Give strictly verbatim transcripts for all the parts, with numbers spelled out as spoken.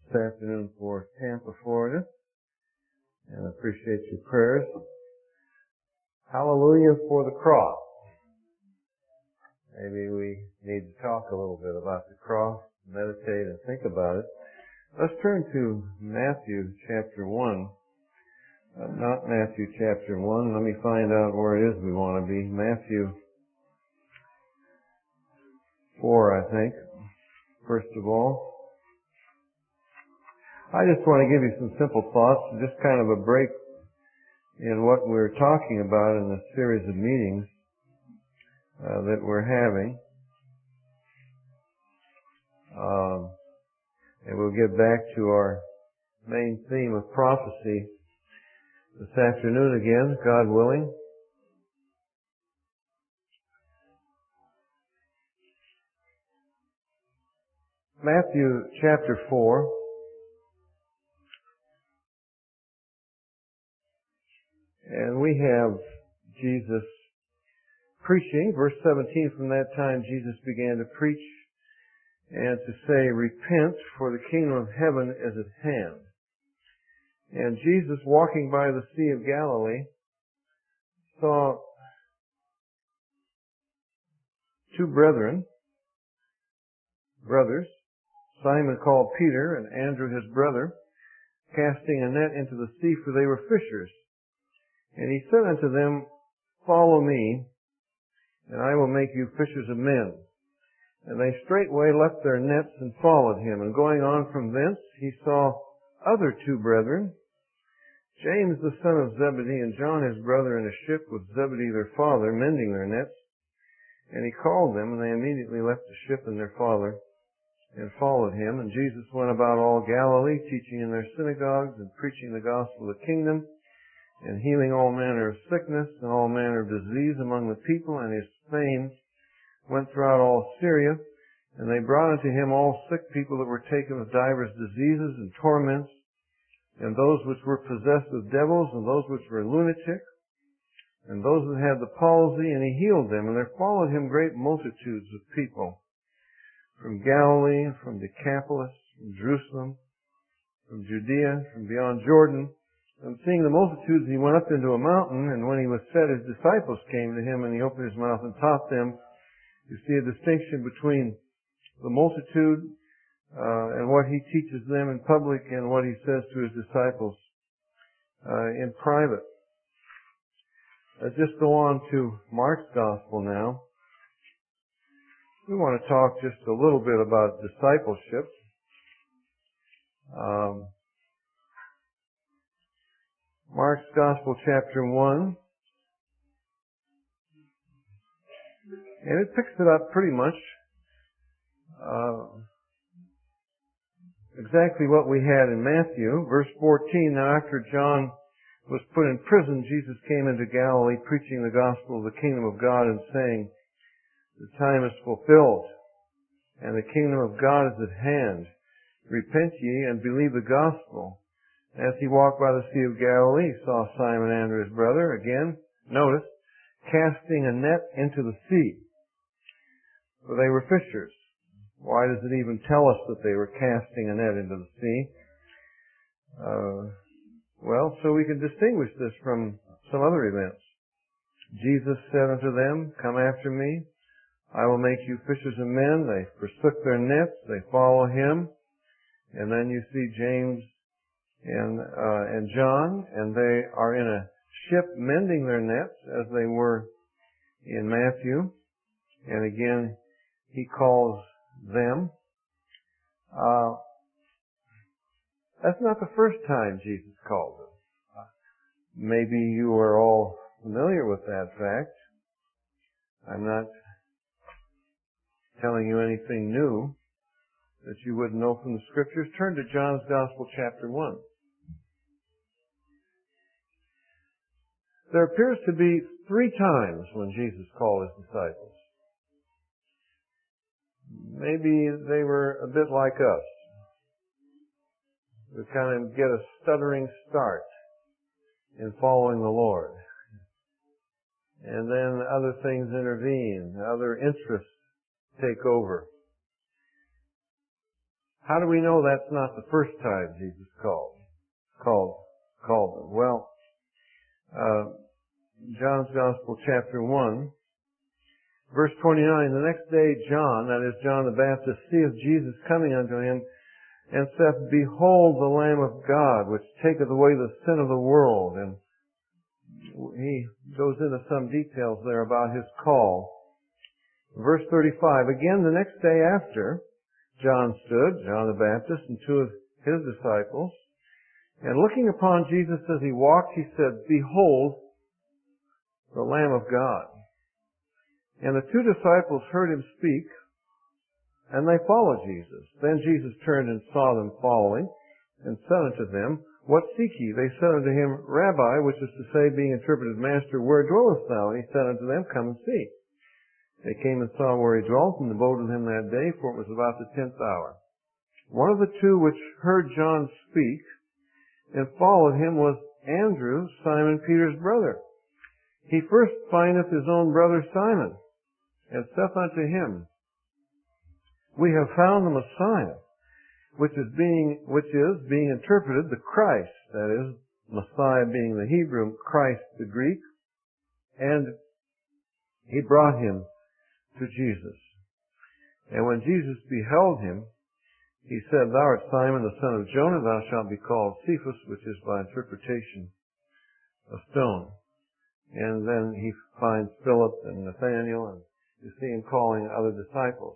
this afternoon for Tampa, Florida, and I appreciate your prayers. Hallelujah for the cross. Maybe we need to talk a little bit about the cross, meditate and think about it. Let's turn to Matthew chapter one. Uh, not Matthew chapter one. Let me find out where it is we want to be. Matthew four, I think, first of all. I just want to give you some simple thoughts, just kind of a break in what we're talking about in this series of meetings uh, that we're having. Um, and we'll get back to our main theme of prophecy this afternoon again, God willing. Matthew chapter four. And we have Jesus preaching. Verse seventeen, from that time Jesus began to preach and to say, repent, for the kingdom of heaven is at hand. And Jesus, walking by the Sea of Galilee, saw two brethren, brothers, Simon called Peter and Andrew his brother, casting a net into the sea, for they were fishers. And he said unto them, follow me, and I will make you fishers of men. And they straightway left their nets and followed him. And going on from thence, he saw other two brethren, James the son of Zebedee and John his brother, in a ship with Zebedee their father, mending their nets. And he called them, and they immediately left the ship and their father, and followed him. And Jesus went about all Galilee, teaching in their synagogues, and preaching the gospel of the kingdom, and healing all manner of sickness and all manner of disease among the people. And his fame went throughout all Syria. And they brought unto him all sick people that were taken with divers diseases and torments, and those which were possessed with devils, and those which were lunatic, and those that had the palsy, and he healed them. And there followed him great multitudes of people from Galilee, from Decapolis, from Jerusalem, from Judea, from beyond Jordan. And seeing the multitudes, he went up into a mountain, and when he was set, his disciples came to him, and he opened his mouth and taught them. You see a distinction between the multitude uh, and what he teaches them in public and what he says to his disciples uh, in private. Let's just go on to Mark's Gospel now. We want to talk just a little bit about discipleship. Um, Mark's Gospel, chapter one. And it picks it up pretty much uh, exactly what we had in Matthew. Verse fourteen, now after John was put in prison, Jesus came into Galilee, preaching the gospel of the kingdom of God, and saying, the time is fulfilled, and the kingdom of God is at hand. Repent ye, and believe the gospel. As he walked by the Sea of Galilee, he saw Simon Andrew his brother, again, notice, casting a net into the sea. For they were fishers. Why does it even tell us that they were casting a net into the sea? Uh, well, so we can distinguish this from some other events. Jesus said unto them, come after me, I will make you fishers of men. They forsook their nets, they follow him. And then you see James and uh, and John, and they are in a ship mending their nets as they were in Matthew. And again, he calls them. Uh, that's not the first time Jesus called them. Maybe you are all familiar with that fact. I'm not telling you anything new that you wouldn't know from the Scriptures. Turn to John's Gospel, chapter one. There appears to be three times when Jesus called his disciples. Maybe they were a bit like us. We kind of get a stuttering start in following the Lord. And then other things intervene, other interests take over. How do we know that's not the first time Jesus called, called, called them? Well, uh, John's Gospel, chapter one, verse twenty-nine, the next day John, that is John the Baptist, seeth Jesus coming unto him, and saith, Behold the Lamb of God, which taketh away the sin of the world. And he goes into some details there about his call. Verse thirty-five, again the next day after, John stood, John the Baptist, and two of his disciples, and looking upon Jesus as he walked, he said, Behold the Lamb of God. And the two disciples heard him speak, and they followed Jesus. Then Jesus turned and saw them following, and said unto them, What seek ye? They said unto him, Rabbi, which is to say, being interpreted, Master, where dwellest thou? And he said unto them, Come and see. They came and saw where he dwelt, and abode with him that day, for it was about the tenth hour. One of the two which heard John speak, and followed him, was Andrew, Simon Peter's brother. He first findeth his own brother Simon, and saith unto him, We have found the Messiah, which is being, which is being interpreted the Christ, that is, Messiah being the Hebrew, Christ the Greek, and he brought him to Jesus. And when Jesus beheld him, he said, Thou art Simon the son of Jonah, thou shalt be called Cephas, which is by interpretation a stone. And then he finds Philip and Nathanael, and you see him calling other disciples.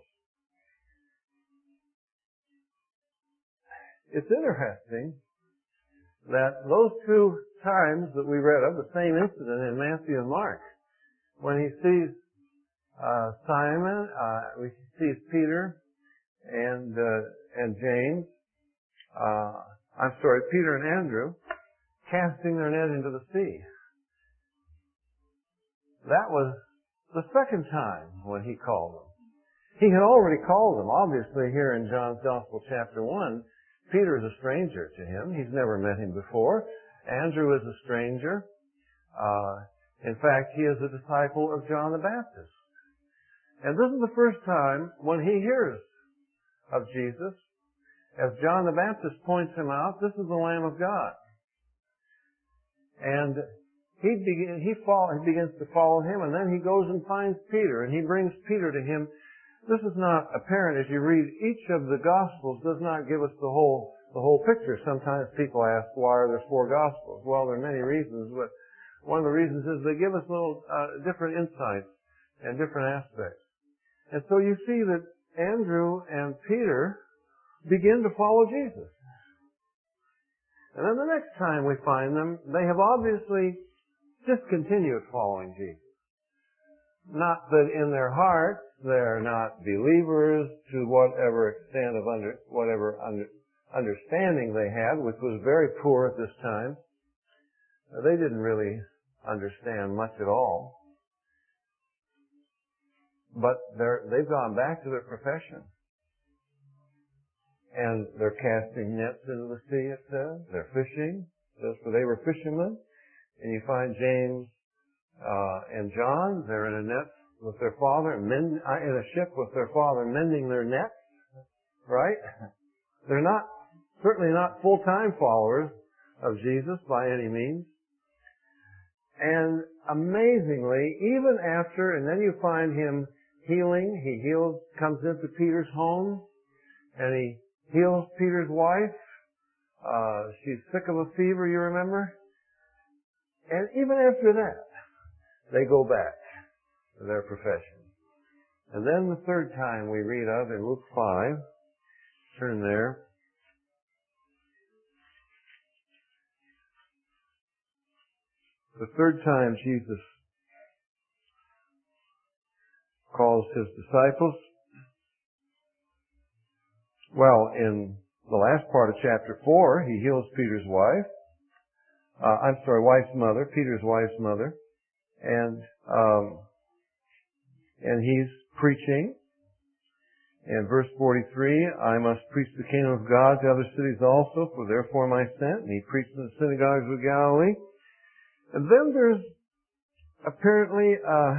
It's interesting that those two times that we read of, the same incident in Matthew and Mark, when he sees uh, Simon, uh, we see Peter and uh, and James, uh, I'm sorry, Peter and Andrew, casting their net into the sea. That was the second time when he called them. He had already called them. Obviously, here in John's Gospel, chapter one, Peter is a stranger to him. He's never met him before. Andrew is a stranger. Uh, in fact, he is a disciple of John the Baptist. And this is the first time when he hears of Jesus. As John the Baptist points him out, this is the Lamb of God. And he, begin, he, follow, he begins to follow him, and then he goes and finds Peter, and he brings Peter to him. This is not apparent as you read each of the Gospels, does not give us the whole the whole picture. Sometimes people ask, why are there four Gospels? Well, there are many reasons, but one of the reasons is they give us little uh, different insights and different aspects. And so you see that Andrew and Peter begin to follow Jesus. And then the next time we find them, they have obviously discontinued following Jesus. Not that in their hearts they're not believers to whatever extent of under, whatever under, understanding they had, which was very poor at this time. They didn't really understand much at all. But they're, they've gone back to their profession. And they're casting nets into the sea, it says. They're fishing. It says, for they were fishermen. And you find James uh, and John, they're in a net with their father, mend, uh, in a ship with their father, mending their nets. Right? They're not, certainly not full-time followers of Jesus by any means. And amazingly, even after, and then you find him healing, he heals, comes into Peter's home, and he heals Peter's wife. Uh, she's sick of a fever, you remember? And even after that, they go back to their profession. And then the third time we read of in Luke five, turn there. The third time Jesus calls his disciples. Well, in the last part of chapter four, he heals Peter's wife. Uh, I'm sorry, wife's mother, Peter's wife's mother. And, um, and he's preaching. In verse forty-three, I must preach the kingdom of God to other cities also, for therefore am I sent. And he preached in the synagogues of Galilee. And then there's apparently uh,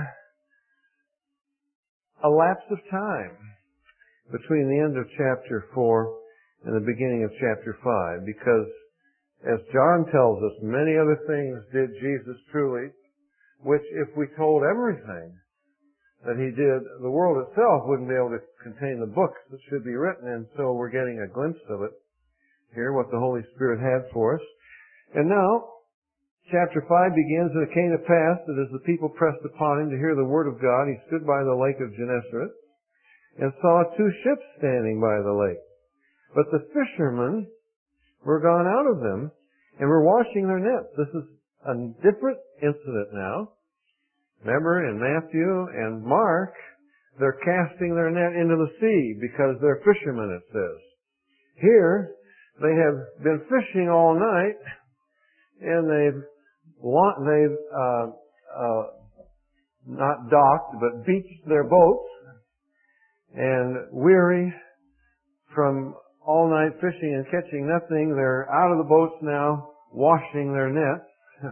a lapse of time between the end of chapter four in the beginning of chapter five, because as John tells us, many other things did Jesus truly, which if we told everything that he did, the world itself wouldn't be able to contain the books that should be written, and so we're getting a glimpse of it here, what the Holy Spirit had for us. And now, chapter five begins, and it came to pass that as the people pressed upon him to hear the word of God, he stood by the lake of Gennesaret and saw two ships standing by the lake. But the fishermen were gone out of them and were washing their nets. This is a different incident now. Remember, in Matthew and Mark, they're casting their net into the sea because they're fishermen, it says. Here, they have been fishing all night, and they've, they've uh, uh, not docked, but beached their boats, and weary from all night fishing and catching nothing, they're out of the boats now, washing their nets.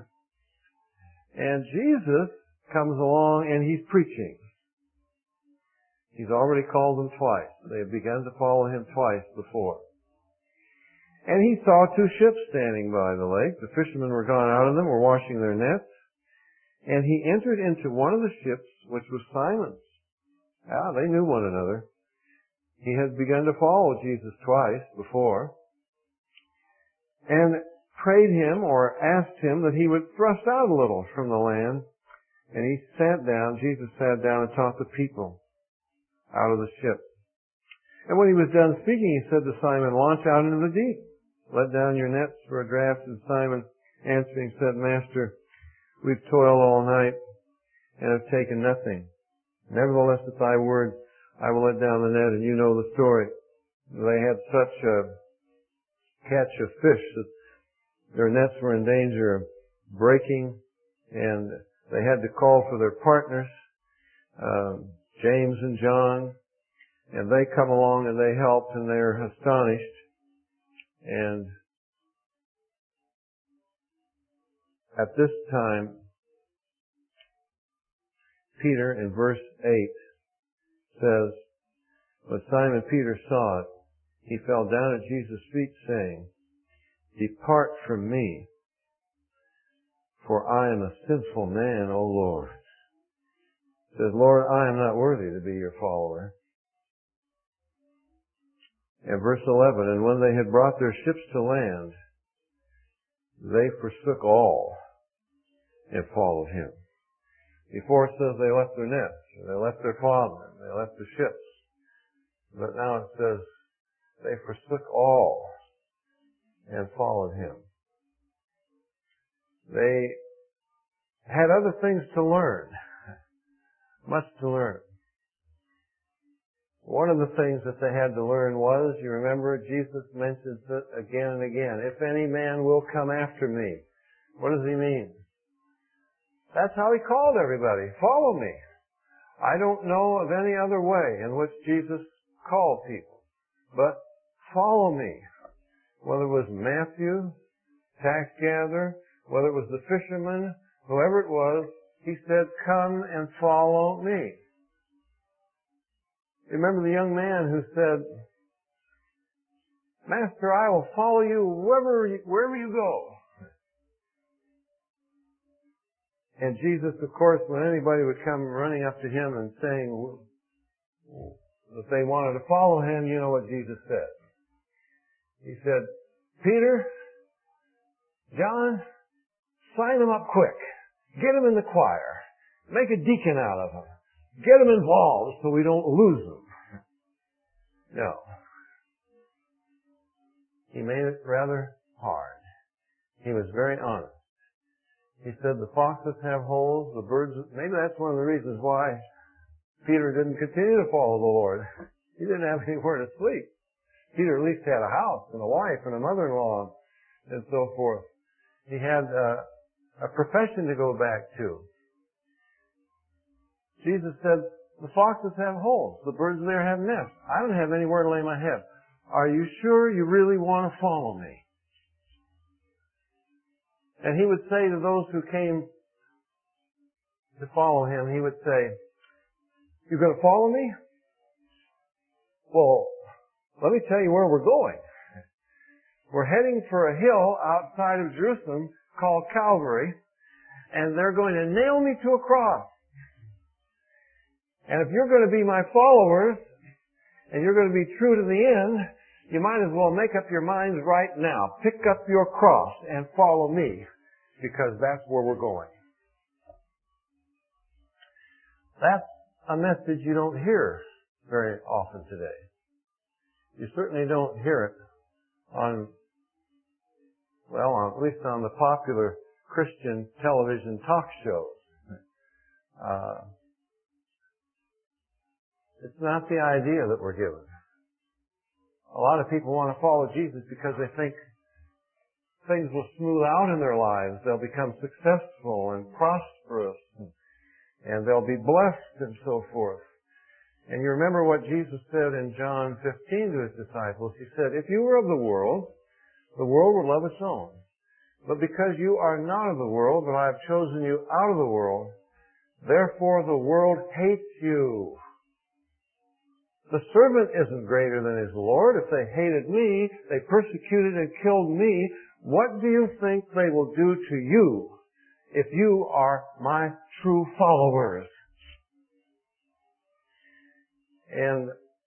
And Jesus comes along and he's preaching. He's already called them twice. They have begun to follow him twice before. And he saw two ships standing by the lake. The fishermen were gone out of them, were washing their nets. And he entered into one of the ships, which was Simon's. Ah, they knew one another. He had begun to follow Jesus twice before. And prayed him or asked him that he would thrust out a little from the land. And he sat down, Jesus sat down and taught the people out of the ship. And when he was done speaking, he said to Simon, launch out into the deep. Let down your nets for a draught. And Simon answering said, Master, we've toiled all night and have taken nothing. Nevertheless, at thy word, I will let down the net, and you know the story. They had such a catch of fish that their nets were in danger of breaking, and they had to call for their partners, um, James and John, and they come along and they helped, and they're astonished. And at this time, Peter in verse eight says, when Simon Peter saw it, he fell down at Jesus' feet saying, depart from me, for I am a sinful man, O Lord. He says, Lord, I am not worthy to be your follower. And verse eleven, and when they had brought their ships to land, they forsook all and followed him. Before it says they left their nets, they left their father, they left the ships. But now it says they forsook all and followed him. They had other things to learn, much to learn. One of the things that they had to learn was, you remember, Jesus mentions it again and again. If any man will come after me. What does he mean? That's how he called everybody. Follow me. I don't know of any other way in which Jesus called people. But follow me. Whether it was Matthew, tax gatherer, whether it was the fisherman, whoever it was, he said, come and follow me. Remember the young man who said, Master, I will follow you wherever you, wherever you go. And Jesus, of course, when anybody would come running up to him and saying that they wanted to follow him, you know what Jesus said. He said, Peter, John, sign them up quick. Get them in the choir. Make a deacon out of them. Get them involved so we don't lose them. No. He made it rather hard. He was very honest. He said the foxes have holes, the birds, maybe that's one of the reasons why Peter didn't continue to follow the Lord. He didn't have anywhere to sleep. Peter at least had a house and a wife and a mother-in-law and so forth. He had uh, a profession to go back to. Jesus said, the foxes have holes, the birds there have nests. I don't have anywhere to lay my head. Are you sure you really want to follow me? And he would say to those who came to follow him, he would say, you're going to follow me? Well, let me tell you where we're going. We're heading for a hill outside of Jerusalem called Calvary, and they're going to nail me to a cross. And if you're going to be my followers, and you're going to be true to the end, you might as well make up your minds right now. Pick up your cross and follow me, because that's where we're going. That's a message you don't hear very often today. You certainly don't hear it on, well, on, at least on the popular Christian television talk shows. Uh, it's not the idea that we're given. A lot of people want to follow Jesus because they think things will smooth out in their lives. They'll become successful and prosperous, and, and they'll be blessed and so forth. And you remember what Jesus said in John fifteen to His disciples. He said, if you were of the world, the world would love its own. But because you are not of the world, but I have chosen you out of the world, therefore the world hates you. The servant isn't greater than his Lord. If they hated me, they persecuted and killed me, what do you think they will do to you if you are my true followers? And,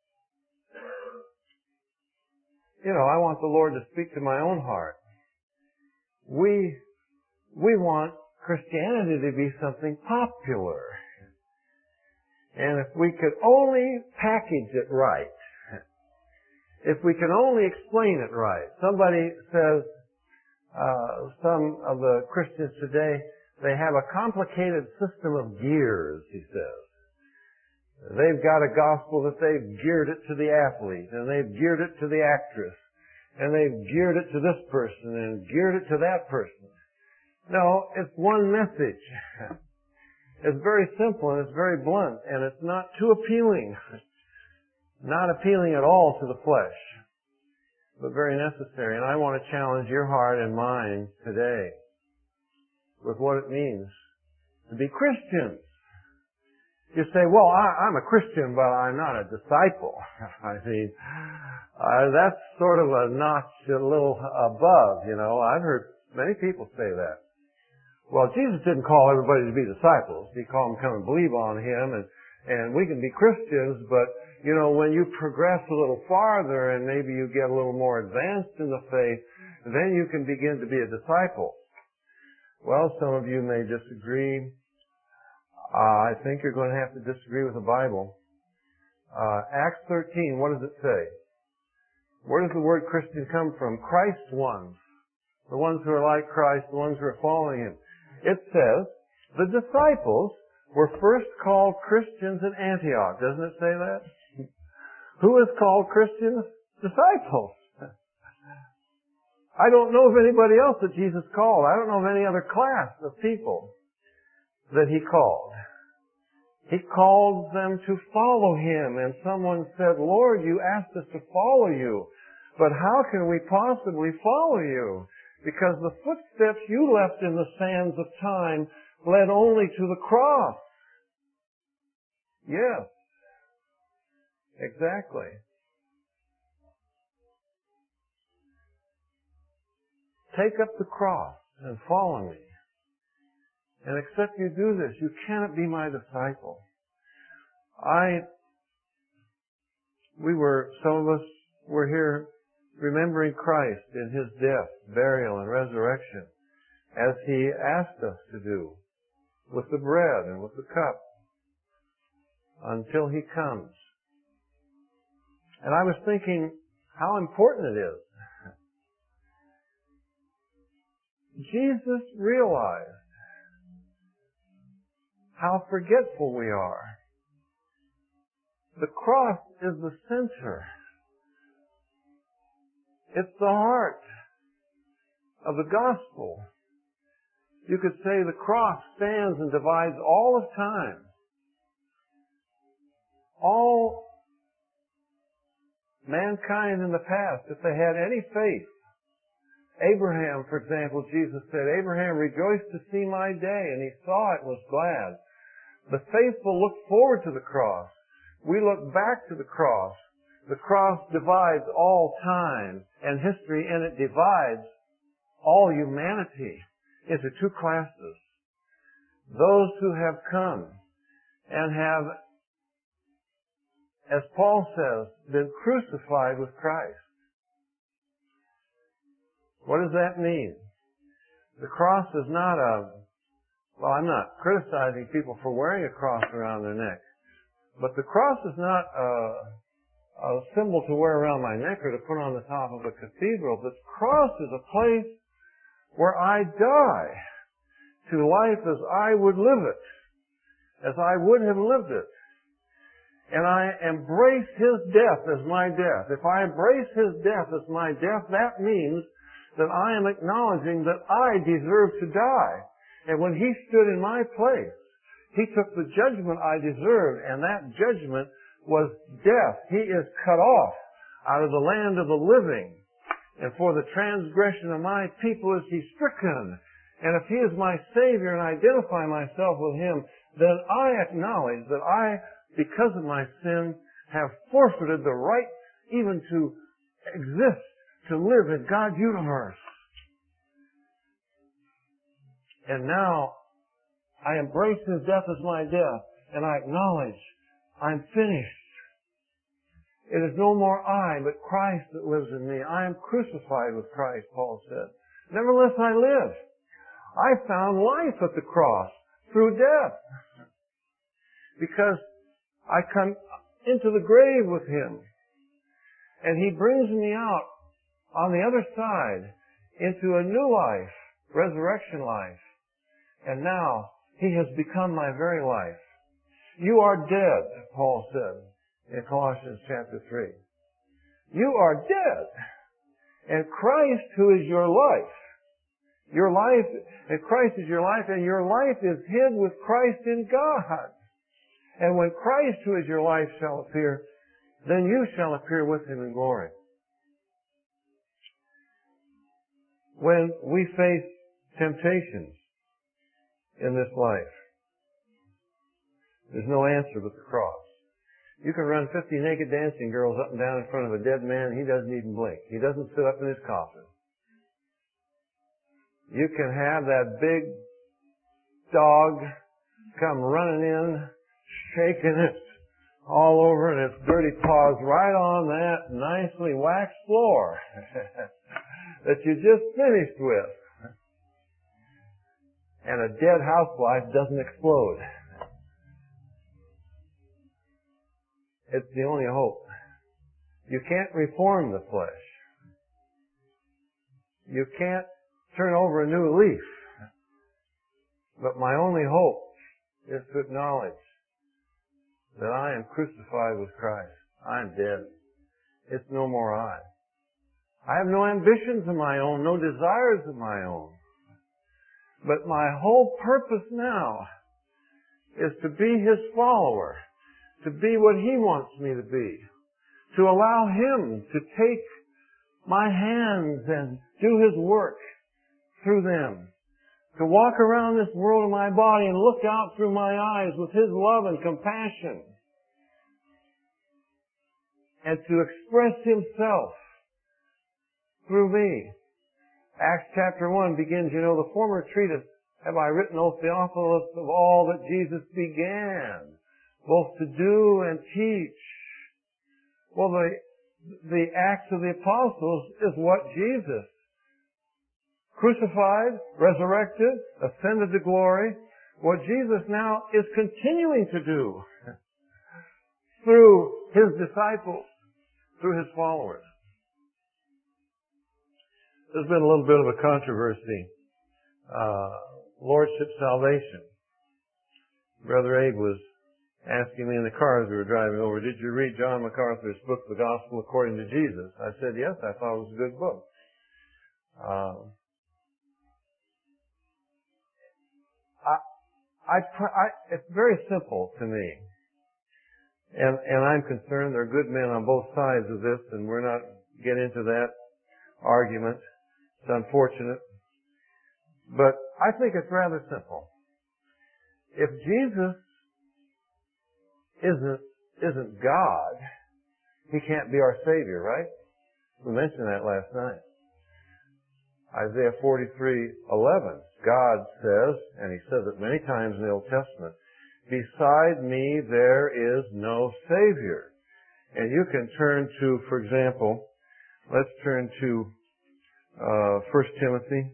you know, I want the Lord to speak to my own heart. We, we want Christianity to be something popular. And if we could only package it right, if we can only explain it right. Somebody says, uh, some of the Christians today, they have a complicated system of gears, he says. They've got a gospel that they've geared it to the athlete, and they've geared it to the actress, and they've geared it to this person, and geared it to that person. No, it's one message. It's very simple, and it's very blunt, and it's not too appealing. Not appealing at all to the flesh, but very necessary. And I want to challenge your heart and mind today with what it means to be Christians. You say, well, I, I'm a Christian, but I'm not a disciple. I mean, uh, that's sort of a notch a little above, you know. I've heard many people say that. Well, Jesus didn't call everybody to be disciples. He called them to come and believe on Him, and, and we can be Christians, but, you know, when you progress a little farther and maybe you get a little more advanced in the faith, then you can begin to be a disciple. Well, some of you may disagree. Uh, I think you're going to have to disagree with the Bible. Uh, Acts thirteen, what does it say? Where does the word Christian come from? Christ's ones. The ones who are like Christ, the ones who are following Him. It says, the disciples were first called Christians in Antioch. Doesn't it say that? Who is called Christians? Disciples. I don't know of anybody else that Jesus called. I don't know of any other class of people that He called. He called them to follow Him, and someone said, Lord, you asked us to follow you, but how can we possibly follow you? Because the footsteps you left in the sands of time led only to the cross. Yes, exactly. Take up the cross and follow me. And except you do this, you cannot be my disciple. I, we were, some of us were here remembering Christ in His death, burial, and resurrection, as He asked us to do, with the bread and with the cup, until He comes. And I was thinking how important it is. Jesus realized how forgetful we are. The cross is the center. It's the heart of the gospel. You could say the cross stands and divides all of time. All mankind in the past, if they had any faith. Abraham, for example, Jesus said, Abraham rejoiced to see my day, and he saw it and was glad. The faithful look forward to the cross. We look back to the cross. The cross divides all time and history, and it divides all humanity into two classes. Those who have come and have, as Paul says, been crucified with Christ. What does that mean? The cross is not a, well, I'm not criticizing people for wearing a cross around their neck, but the cross is not a, a symbol to wear around my neck or to put on the top of a cathedral. The cross is a place where I die to life as I would live it, as I would have lived it. And I embrace His death as my death. If I embrace His death as my death, that means that I am acknowledging that I deserve to die. And when He stood in my place, He took the judgment I deserved, and that judgment was death. He is cut off out of the land of the living. And for the transgression of my people is He stricken. And if He is my Savior and I identify myself with Him, then I acknowledge that I, because of my sin, have forfeited the right even to exist, to live in God's universe. And now I embrace His death as my death, and I acknowledge I'm finished. It is no more I, but Christ that lives in me. I am crucified with Christ, Paul said. Nevertheless I live. I found life at the cross through death. Because I come into the grave with Him. And He brings me out on the other side into a new life, resurrection life. And now He has become my very life. You are dead, Paul said in Colossians chapter three. You are dead. And Christ, who is your life, your life, and Christ is your life, and your life is hid with Christ in God. And when Christ, who is your life, shall appear, then you shall appear with Him in glory. When we face temptations in this life, there's no answer but the cross. You can run fifty naked dancing girls up and down in front of a dead man, he doesn't even blink. He doesn't sit up in his coffin. You can have that big dog come running in, shaking it all over and its dirty paws right on that nicely waxed floor that you just finished with. And a dead housewife doesn't explode. It's the only hope. You can't reform the flesh. You can't turn over a new leaf. But my only hope is to acknowledge that I am crucified with Christ. I'm dead. It's no more I. I have no ambitions of my own, no desires of my own. But my whole purpose now is to be His follower, to be what He wants me to be, to allow Him to take my hands and do His work through them, to walk around this world in my body and look out through my eyes with His love and compassion, and to express Himself through me. Acts chapter one begins, you know, the former treatise have I written, O Theophilus, of all that Jesus began, both to do and teach. Well, the, the Acts of the Apostles is what Jesus crucified, resurrected, ascended to glory, what Jesus now is continuing to do through His disciples, through His followers. There's been a little bit of a controversy. Uh, Lordship salvation. Brother Abe was asking me in the car as we were driving over, did you read John MacArthur's book, The Gospel According to Jesus? I said, yes, I thought it was a good book. Uh, I, I, I, it's very simple to me. And, and I'm concerned there are good men on both sides of this, and we're not get into that argument. It's unfortunate. But I think it's rather simple. If Jesus isn't, isn't God, He can't be our Savior, right? We mentioned that last night. Isaiah forty-three eleven, God says, and He says it many times in the Old Testament, beside me there is no Savior. And you can turn to, for example, let's turn to uh, First Timothy.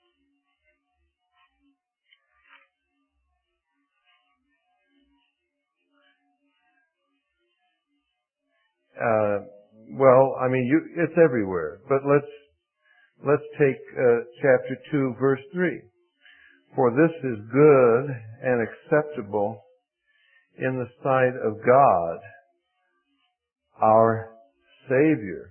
Uh, well, I mean, you, it's everywhere. But let's let's take uh, chapter two, verse three. For this is good and acceptable in the sight of God, our Savior.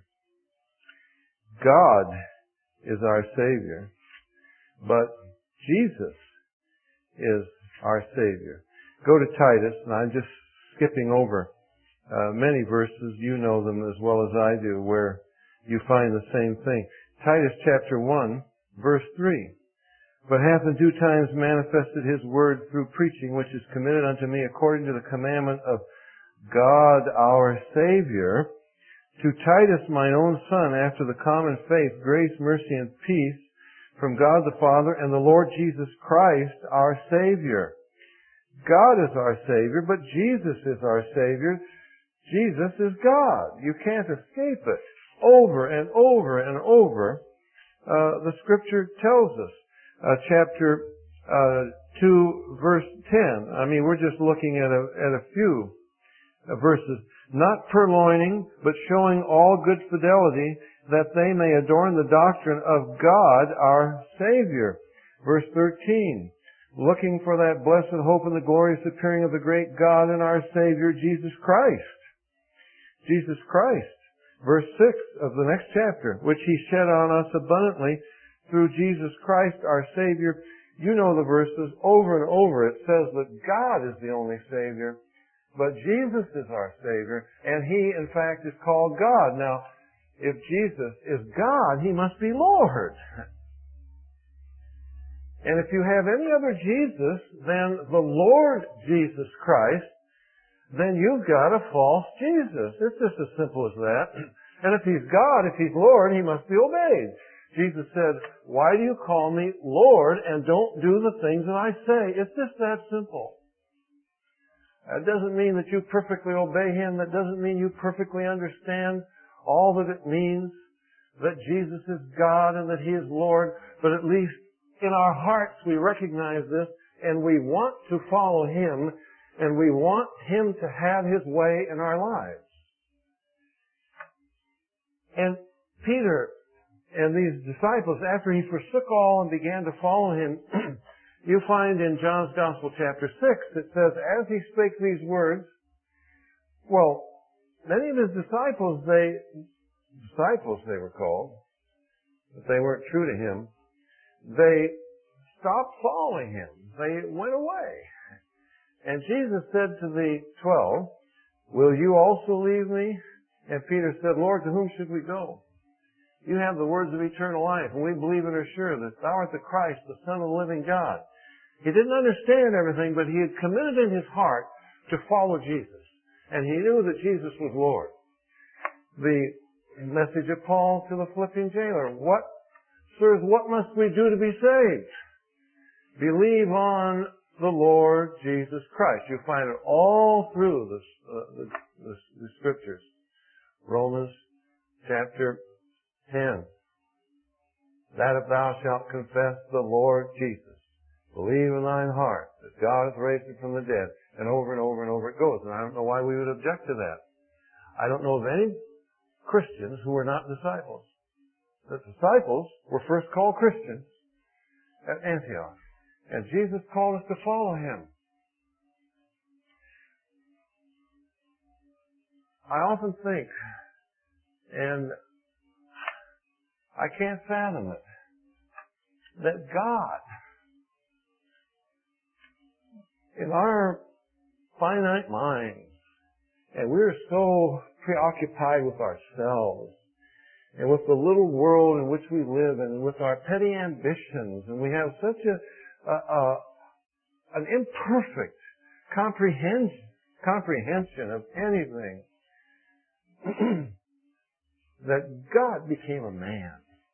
God is our Savior, but Jesus is our Savior. Go to Titus, and I'm just skipping over uh, many verses. You know them as well as I do, where you find the same thing. Titus chapter one, verse three. But hath in due times manifested His word through preaching, which is committed unto me according to the commandment of God our Savior, to Titus mine own son, after the common faith, grace, mercy, and peace from God the Father and the Lord Jesus Christ our Savior. God is our Savior, but Jesus is our Savior. Jesus is God. You can't escape it. Over and over and over, uh, the Scripture tells us. Uh, chapter uh, two, verse ten. I mean, we're just looking at a, at a few uh, verses. Not purloining, but showing all good fidelity, that they may adorn the doctrine of God our Savior. Verse thirteen. Looking for that blessed hope and the glorious appearing of the great God and our Savior, Jesus Christ. Jesus Christ. Verse six of the next chapter, which He shed on us abundantly through Jesus Christ our Savior. You know the verses. Over and over it says that God is the only Savior, but Jesus is our Savior, and He, in fact, is called God. Now, if Jesus is God, He must be Lord. And if you have any other Jesus than the Lord Jesus Christ, then you've got a false Jesus. It's just as simple as that. And if He's God, if He's Lord, He must be obeyed. Jesus said, why do you call me Lord and don't do the things that I say? It's just that simple. That doesn't mean that you perfectly obey Him. That doesn't mean you perfectly understand all that it means, that Jesus is God and that He is Lord. But at least in our hearts we recognize this, and we want to follow Him, and we want Him to have His way in our lives. And Peter and these disciples, after he forsook all and began to follow Him, you find in John's Gospel chapter six, it says, as He spake these words, well, many of His disciples, they, disciples they were called, but they weren't true to Him, they stopped following Him. They went away. And Jesus said to the twelve, will you also leave me? And Peter said, Lord, to whom should we go? You have the words of eternal life, and we believe and are sure that Thou art the Christ, the Son of the living God. He didn't understand everything, but he had committed in his heart to follow Jesus. And he knew that Jesus was Lord. The message of Paul to the Philippian jailer, what, sirs, what must we do to be saved? Believe on the Lord Jesus Christ. You find it all through the, uh, the, the, the Scriptures. Romans chapter ten. That if thou shalt confess the Lord Jesus, believe in thine heart that God hath raised him from the dead, and over and over and over it goes. And I don't know why we would object to that. I don't know of any Christians who were not disciples. The disciples were first called Christians at Antioch, and Jesus called us to follow Him. I often think, and I can't fathom it, that God, in our finite minds, and we're so preoccupied with ourselves, and with the little world in which we live, and with our petty ambitions, and we have such a, a, a an imperfect comprehension, comprehension of anything. that God became a man.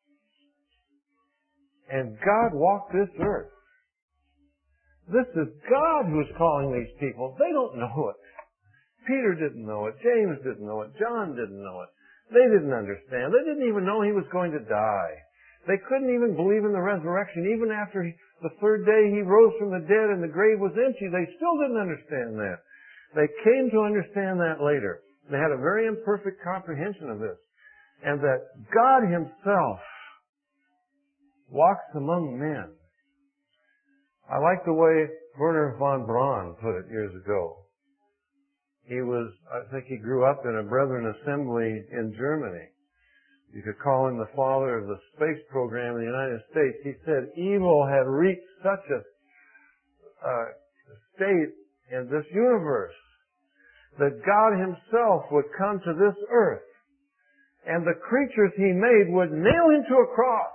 And God walked this earth. This is God who's calling these people. They don't know it. Peter didn't know it. James didn't know it. John didn't know it. They didn't understand. They didn't even know he was going to die. They couldn't even believe in the resurrection. Even after he, the third day he rose from the dead and the grave was empty, they still didn't understand that. They came to understand that later. They had a very imperfect comprehension of this. And that God himself walks among men. I like the way Werner von Braun put it years ago. He was, I think he grew up in a Brethren assembly in Germany. You could call him the father of the space program in the United States. He said evil had reached such a uh, state in this universe that God himself would come to this earth and the creatures he made would nail him to a cross.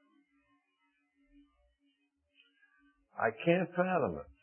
I can't fathom it.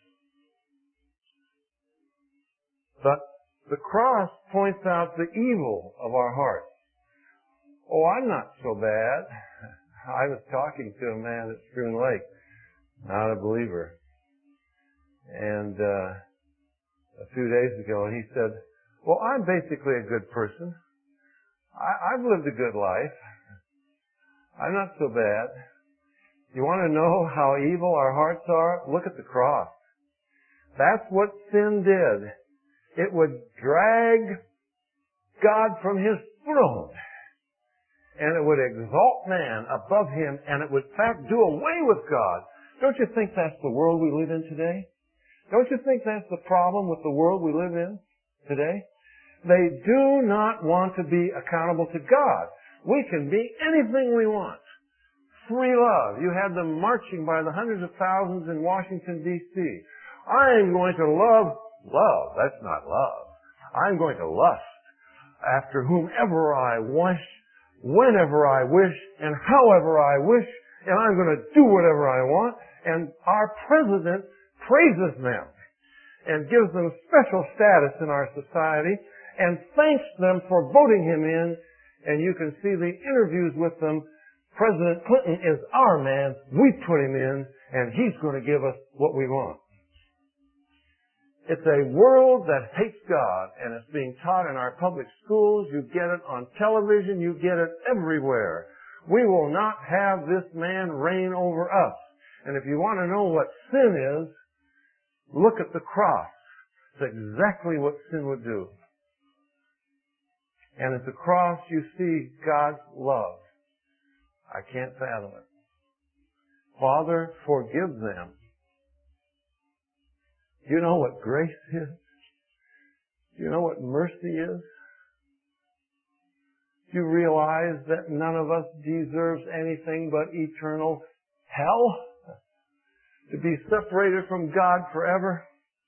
But the cross points out the evil of our hearts. Oh, I'm not so bad. I was talking to a man at Spoon Lake, not a believer. And uh, a few days ago he said, well, I'm basically a good person. I, I've lived a good life. I'm not so bad. You want to know how evil our hearts are? Look at the cross. That's what sin did. It would drag God from his throne. And it would exalt man above him, and it would in fact do away with God. Don't you think that's the world we live in today? Don't you think that's the problem with the world we live in today? They do not want to be accountable to God. We can be anything we want. Free love. You had them marching by the hundreds of thousands in Washington, D C I'm going to love. Love. That's not love. I'm going to lust after whomever I wish, whenever I wish, and however I wish, and I'm going to do whatever I want. And our president praises them and gives them special status in our society and thanks them for voting him in. And you can see the interviews with them. President Clinton is our man. We put him in, and he's going to give us what we want. It's a world that hates God, and it's being taught in our public schools. You get it on television. You get it everywhere. We will not have this man reign over us. And if you want to know what sin is, look at the cross. It's exactly what sin would do. And at the cross you see God's love. I can't fathom it. Father, forgive them. Do you know what grace is? Do you know what mercy is? Do you realize that none of us deserves anything but eternal hell? To be separated from God forever?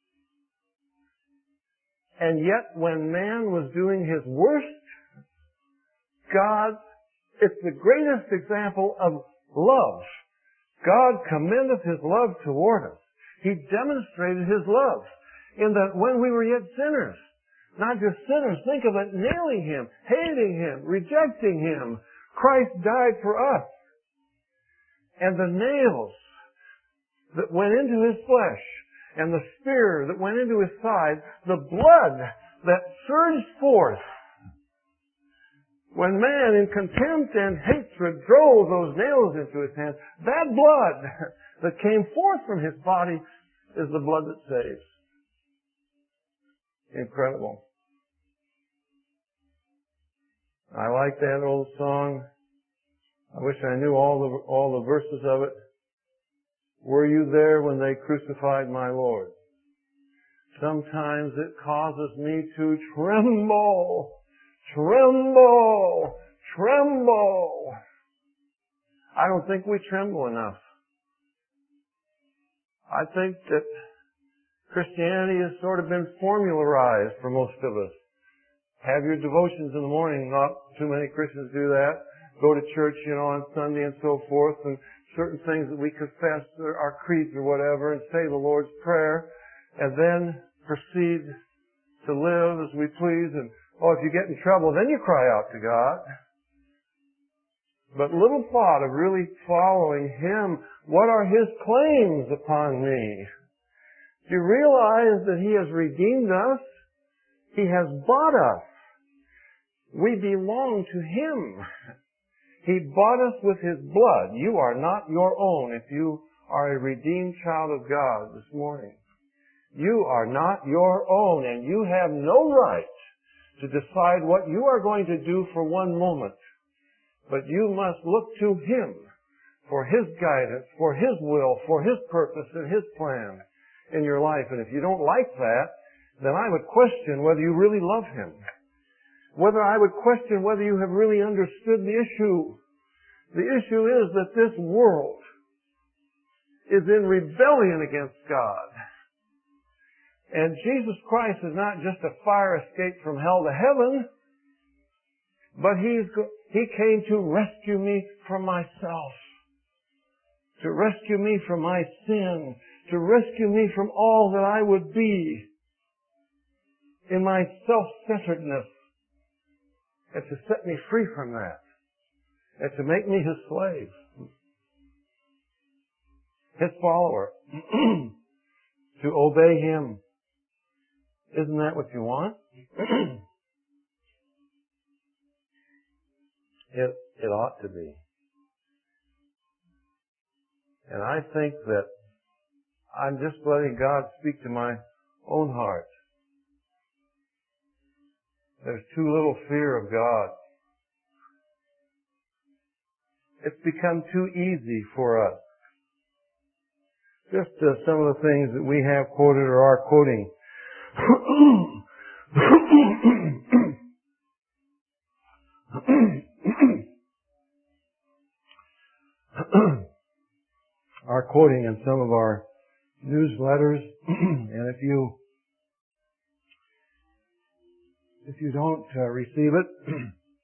And yet, when man was doing his worst, God, it's the greatest example of love. God commendeth his love toward us. He demonstrated his love in that when we were yet sinners, not just sinners, think of it, nailing him, hating him, rejecting him, Christ died for us. And the nails that went into his flesh, and the spear that went into his side, the blood that surged forth when man in contempt and hatred drove those nails into his hands, that blood that came forth from his body is the blood that saves. Incredible. I like that old song. I wish I knew all the all the verses of it. Were you there when they crucified my Lord? Sometimes it causes me to tremble, tremble, tremble. I don't think we tremble enough. I think that Christianity has sort of been formularized for most of us. Have your devotions in the morning. Not too many Christians do that. Go to church, you know, on Sunday and so forth, and certain things that we confess, our creeds or whatever, and say the Lord's Prayer, and then proceed to live as we please. And Oh, if you get in trouble, then you cry out to God. But little thought of really following Him. What are His claims upon me? Do you realize that He has redeemed us? He has bought us. We belong to Him. He bought us with His blood. You are not your own if you are a redeemed child of God this morning. You are not your own, and you have no right to decide what you are going to do for one moment. But you must look to Him for His guidance, for His will, for His purpose, and His plan in your life. And if you don't like that, then I would question whether you really love Him. Whether I would question whether you have really understood the issue. The issue is that this world is in rebellion against God. And Jesus Christ is not just a fire escape from hell to heaven, but He's, He came to rescue me from myself, to rescue me from my sin, to rescue me from all that I would be in my self-centeredness, and to set me free from that, and to make me His slave, His follower, to obey Him. Isn't that what you want? It, it ought to be. And I think that I'm just letting God speak to my own heart. There's too little fear of God. It's become too easy for us. Just uh, some of the things that we have quoted or are quoting. are quoting in some of our newsletters. And if you if you don't uh, receive it,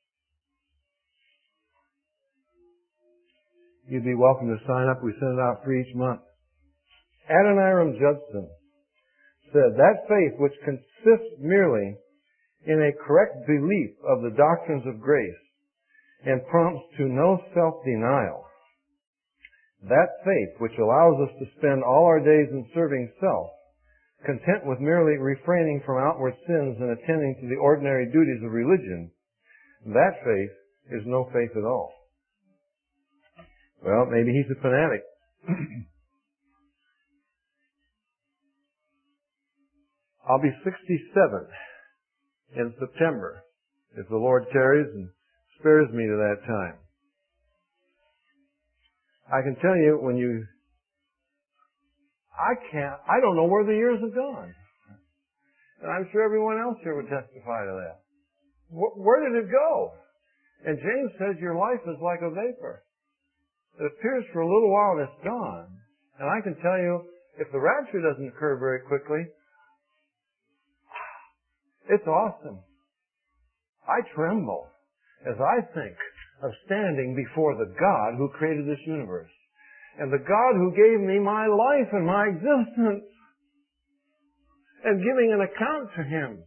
you'd be welcome to sign up. We send it out free each month. Adoniram Judson said, that faith which consists merely in a correct belief of the doctrines of grace and prompts to no self-denial, that faith which allows us to spend all our days in serving self, content with merely refraining from outward sins and attending to the ordinary duties of religion, that faith is no faith at all. Well, maybe he's a fanatic. I'll be sixty-seven in September, if the Lord tarries and spares me to that time. I can tell you, when you, I can't, I don't know where the years have gone. And I'm sure everyone else here would testify to that. Where did it go? And James says your life is like a vapor. It appears for a little while and it's gone. And I can tell you, if the rapture doesn't occur very quickly, it's awesome. I tremble as I think of standing before the God who created this universe and the God who gave me my life and my existence and giving an account to Him.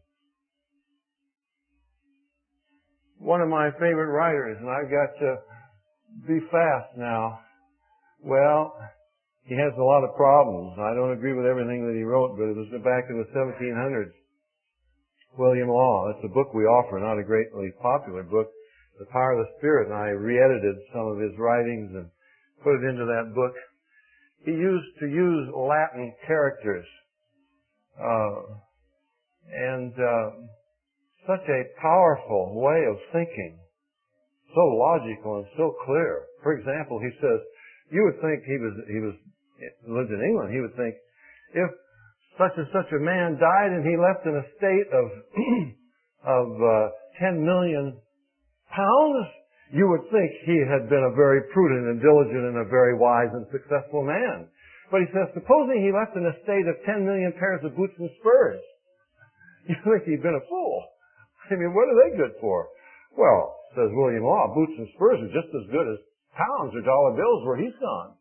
One of my favorite writers, and I've got to be fast now. Well, he has a lot of problems. I don't agree with everything that he wrote, but it was back in the seventeen hundreds. William Law. It's a book we offer, not a greatly popular book, The Power of the Spirit, and I re-edited some of his writings and put it into that book. He used to use Latin characters, uh, and uh, such a powerful way of thinking, so logical and so clear. For example, he says, you would think he was he was lived in England. He would think if such and such a man died and he left an estate of of uh, ten million pounds, you would think he had been a very prudent and diligent and a very wise and successful man. But he says, supposing he left an estate of ten million pairs of boots and spurs, you think he'd been a fool. I mean, what are they good for? Well, says William Law, boots and spurs are just as good as pounds or dollar bills where he's gone.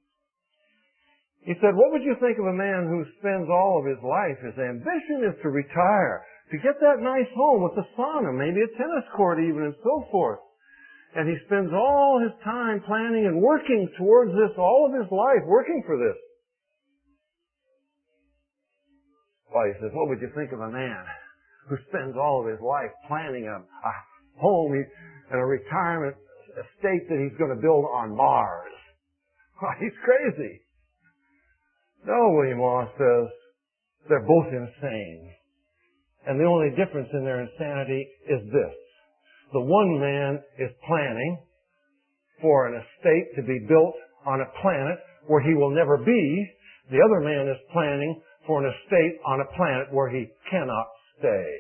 He said, what would you think of a man who spends all of his life, his ambition is to retire, to get that nice home with a sauna, maybe a tennis court even, and so forth. And he spends all his time planning and working towards this, all of his life, working for this. Well, he says, what would you think of a man who spends all of his life planning a, a home and a retirement estate that he's going to build on Mars? Well, he's crazy. No, William Law says, they're both insane. And the only difference in their insanity is this. The one man is planning for an estate to be built on a planet where he will never be. The other man is planning for an estate on a planet where he cannot stay.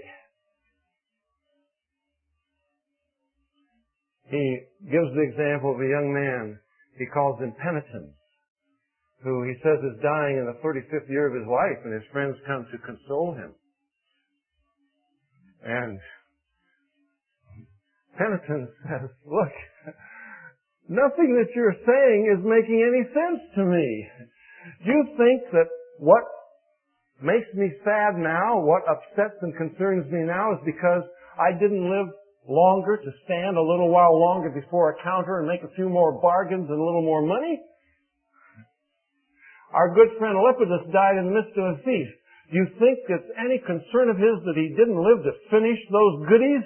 He gives the example of a young man. He calls him Penitent, who he says is dying in the thirty-fifth year of his life, and his friends come to console him. And Penitent says, look, nothing that you're saying is making any sense to me. Do you think that what makes me sad now, what upsets and concerns me now is because I didn't live longer to stand a little while longer before a counter and make a few more bargains and a little more money? Our good friend Lepidus died in the midst of a feast. Do you think it's any concern of his that he didn't live to finish those goodies?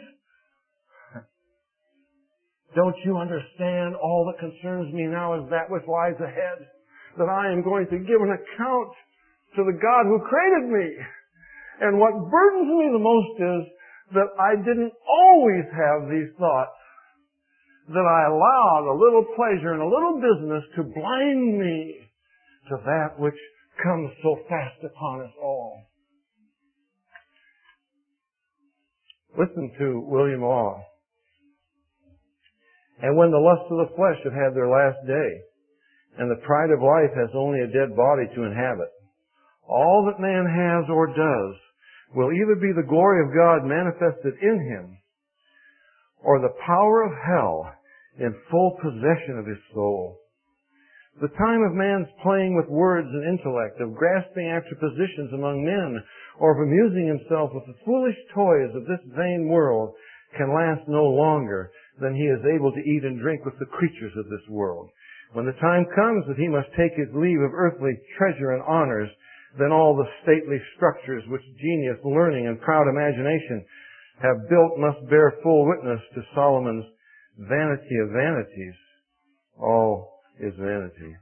Don't you understand all that concerns me now is that which lies ahead? That I am going to give an account to the God who created me. And what burdens me the most is that I didn't always have these thoughts. That I allowed a little pleasure and a little business to blind me to that which comes so fast upon us all. Listen to William Law. And when the lusts of the flesh have had their last day, and the pride of life has only a dead body to inhabit, all that man has or does will either be the glory of God manifested in him, or the power of hell in full possession of his soul. The time of man's playing with words and intellect, of grasping after positions among men, or of amusing himself with the foolish toys of this vain world, can last no longer than he is able to eat and drink with the creatures of this world. When the time comes that he must take his leave of earthly treasure and honors, then all the stately structures which genius, learning, and proud imagination have built must bear full witness to Solomon's vanity of vanities. All is vanity.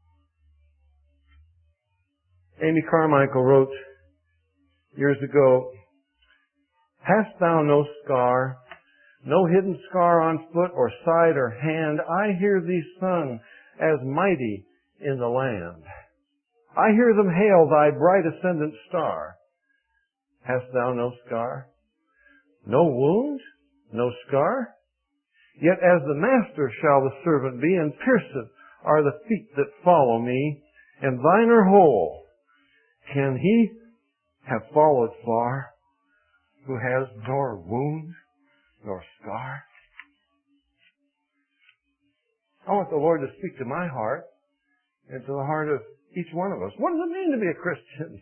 Amy Carmichael wrote years ago, "Hast thou no scar, no hidden scar on foot or side or hand? I hear thee sung as mighty in the land. I hear them hail thy bright ascendant star. Hast thou no scar? No wound? No scar? Yet as the master shall the servant be, and pierced are the feet that follow me, and thine are whole. Can he have followed far who has nor wound nor scar?" I want the Lord to speak to my heart and to the heart of each one of us. What does it mean to be a Christian?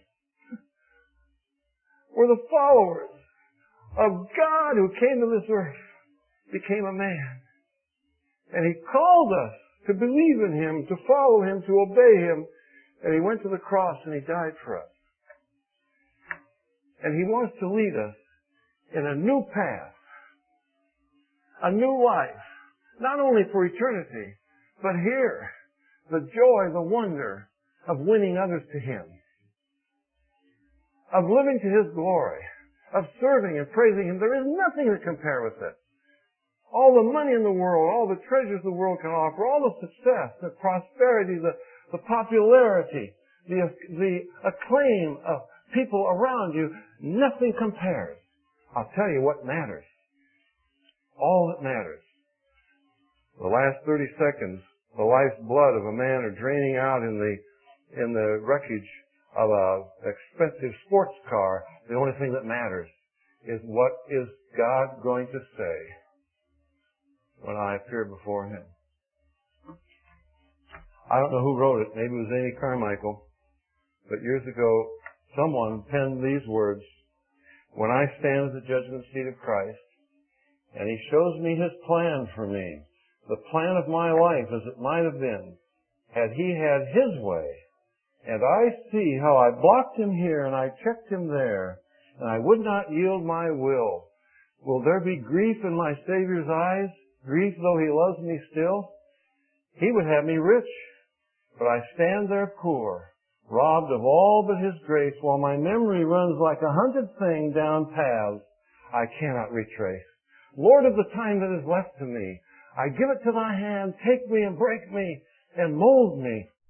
We're the followers of God who came to this earth, became a man. And He called us to believe in Him, to follow Him, to obey Him. And He went to the cross and He died for us. And He wants to lead us in a new path, a new life, not only for eternity, but here, the joy, the wonder of winning others to Him, of living to His glory, of serving and praising Him. There is nothing to compare with it. All the money in the world, all the treasures the world can offer, all the success, the prosperity, the, the popularity, the, the acclaim of people around you, nothing compares. I'll tell you what matters. All that matters. The last thirty seconds, the life's blood of a man are draining out in the in the wreckage of an expensive sports car. The only thing that matters is what is God going to say when I appear before Him. I don't know who wrote it. Maybe it was Amy Carmichael. But years ago, someone penned these words: when I stand at the judgment seat of Christ, and He shows me His plan for me, the plan of my life as it might have been, had He had His way, and I see how I blocked Him here and I checked Him there, and I would not yield my will, will there be grief in my Savior's eyes? Grief though He loves me still? He would have me rich, but I stand there poor, robbed of all but His grace, while my memory runs like a hunted thing down paths I cannot retrace. Lord, of the time that is left to me, I give it to Thy hand. Take me and break me and mold me